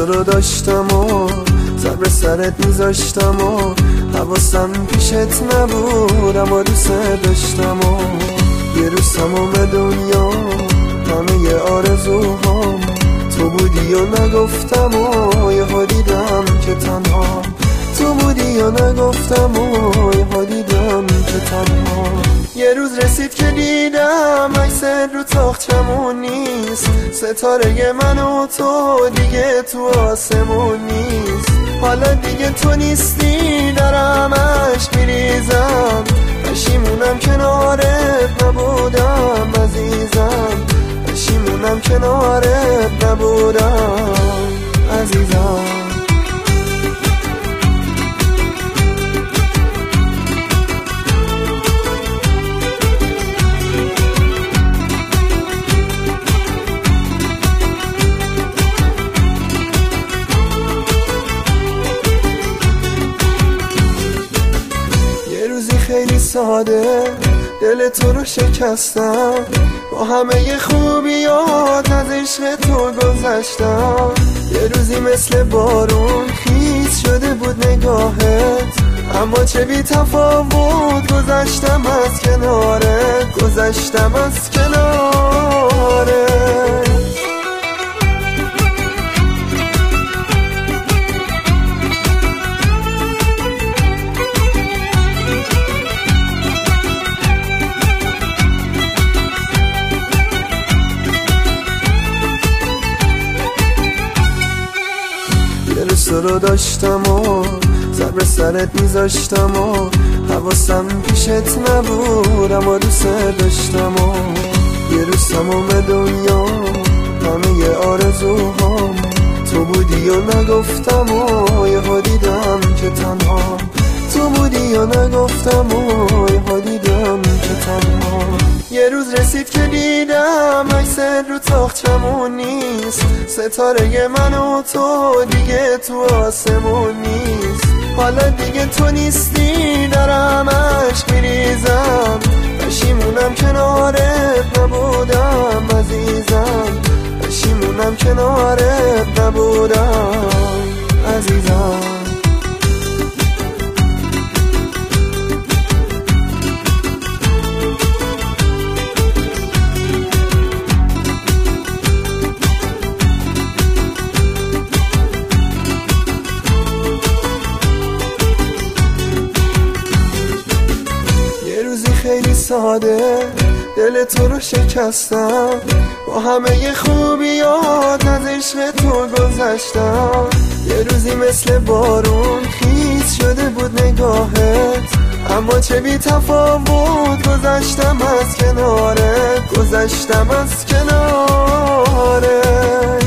تو رو داشتم و سر به سرت میذاشتم و حواسم پیشت نبود، اما دوست داشتم و یه روز تمام دنیا همه آرزوهام تو بودی و نگفتم و یه دیدم که تنها تو بودی و نگفتم و یه دیدم که تنها. یه روز رسید که دیدم عکست رو تاقچمون نیست، ستاره من و تو دیگه تو آسمون نیست. حالا دیگه تو نیستی دارم عشق میریزم، پشیمونم کنارت نبودم عزیزم، پشیمونم کنارت نبودم عزیزم. خیلی ساده دل تو رو شکستم، با همه خوبیات از عشق تو گذشتم. یه روزی مثل بارون خیس شده بود نگاهت، اما چه بی تفاوت گذشتم از کنارت، گذشتم از کنارت. تو رو داشتم و سر به سرت میذاشتم و حواسم پیشت نبود، اما دوست داشتم و یه روز تمام دنیا همه آرزوهام تو بودی و نگفتم و یه دیدم که تنها تو بودی و نگفتم و یه دیدم که تنها. یه روز رسید که دیدم عکست رو تاقچمون نیست، ستاره من و تو دیگه تو آسمون نیست. حالا دیگه تو نیستی دارم عشق میریزم، پشیمونم کنارت نبودم عزیزم، پشیمونم کنارت نبودم عزیزم. خیلی ساده دل تو رو شکستم، با همه خوبیات از عشق تو گذشتم. یه روزی مثل بارون خیس شده بود نگاهت، اما چه بی تفاوت گذشتم از کنارت، گذشتم از کنارت.